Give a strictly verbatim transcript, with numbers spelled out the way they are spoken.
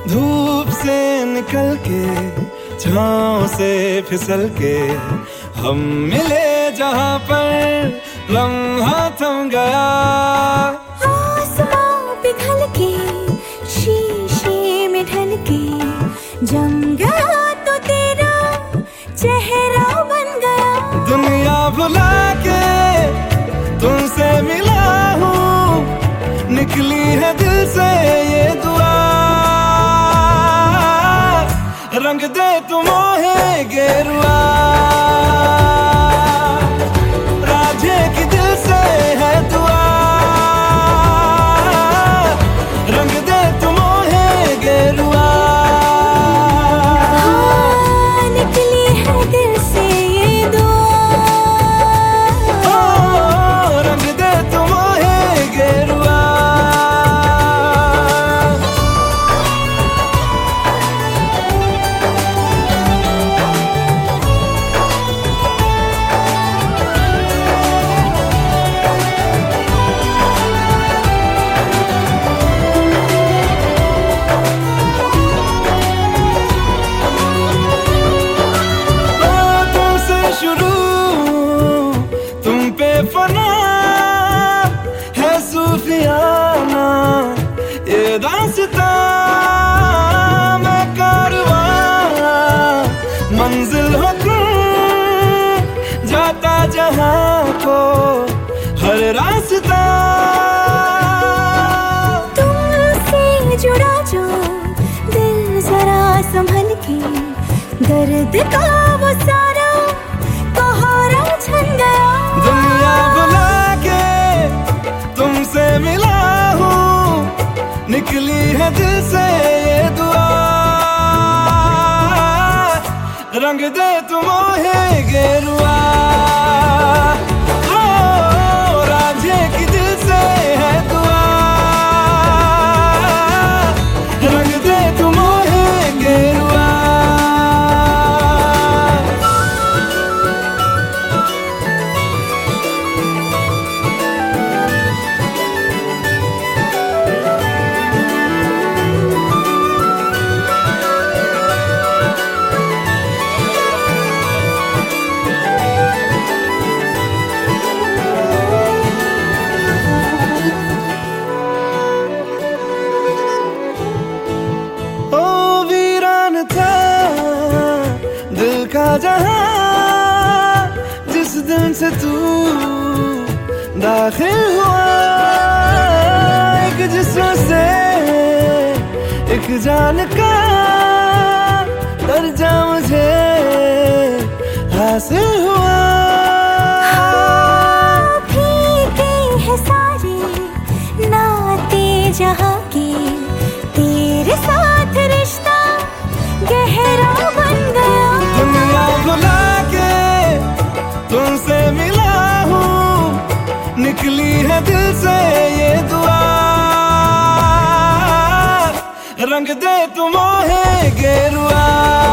धूप से निकल के छाँव से फिसल के हम मिले जहाँ पर लम्हा थम गया। आसमां पिघल के शीशे में ढल के जम गया तो तेरा चेहरा बन गया। दुनिया भुला के तुमसे मिला हूँ, निकली है दिल से ये दुआ। रंग दे तू मोहे गेरुआ, राधे की दिल से है दुआ। रंग दे तू मोहे गेरुआ, हाँ, निकली है दिल से ये दुआ। ओ, रंग दे तू मोहे गेरुआ। फना है सूफियाना ये दास्तां, मैं कारवां मंजिल हो तुम, जाता जहां को हर रास्ता। तुमसे जुड़ा जो दिल जरा संभल के, दर्द का वो सारा कोहरा छन गया। दुनिया बुला के तुमसे मिला हूँ, निकली है दिल से ये दुआ। रंग दे तू मोहे गेरुआ, ओ, राधे की दिल से है दुआ। रंग दे तू मोहे गेरुआ। का जहां जिस दिन से तू दाखिल हुआ, एक जिस्म से एक जान का दर्जा मुझे हासिल हुआ। हाँ, फीके है सारे नाते जहां के, तेरे साथ रिश्ता गहरा बन गया। दुनिया भुला के तुमसे मिला हूँ, निकली है दिल से ये दुआ। रंग दे तू मोहे गेरुआ।